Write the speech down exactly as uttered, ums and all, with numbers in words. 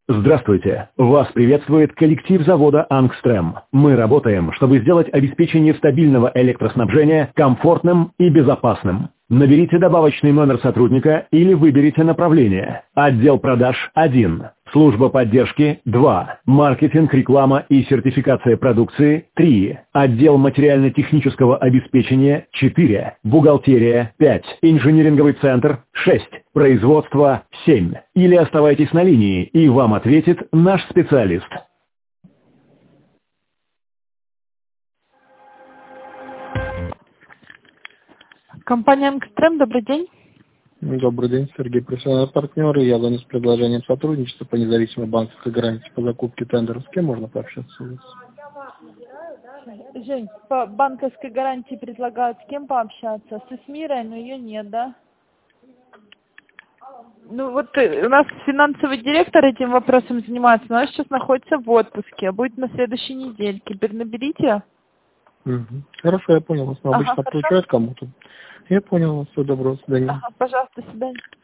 Здравствуйте! Вас приветствует коллектив завода «Ангстрем». Мы работаем, чтобы сделать обеспечение стабильного электроснабжения комфортным и безопасным. Наберите добавочный номер сотрудника или выберите направление. Отдел продаж один. Служба поддержки два. Маркетинг, реклама и сертификация продукции три. Отдел материально-технического обеспечения четыре. Бухгалтерия пять. Инжиниринговый центр шесть. Производство семь. Или оставайтесь на линии, и вам ответит наш специалист. Компания «Ангстрем», добрый день. Добрый день, Сергей, профессиональный партнер. Я занят предложением сотрудничества по независимой банковской гарантии по закупке тендеров. С кем можно пообщаться у вас? Жень, по банковской гарантии предлагают с кем пообщаться? С Эсмирой, но ее нет, да? Ну вот э, у нас финансовый директор этим вопросом занимается, но она сейчас находится в отпуске, а будет на следующей недельке. Наберите. Угу. Хорошо, я понял вас. Но Ага, обычно хорошо. получают кому-то. Я понял вас. Всего доброго, до свидания. Ага, пожалуйста, до свидания.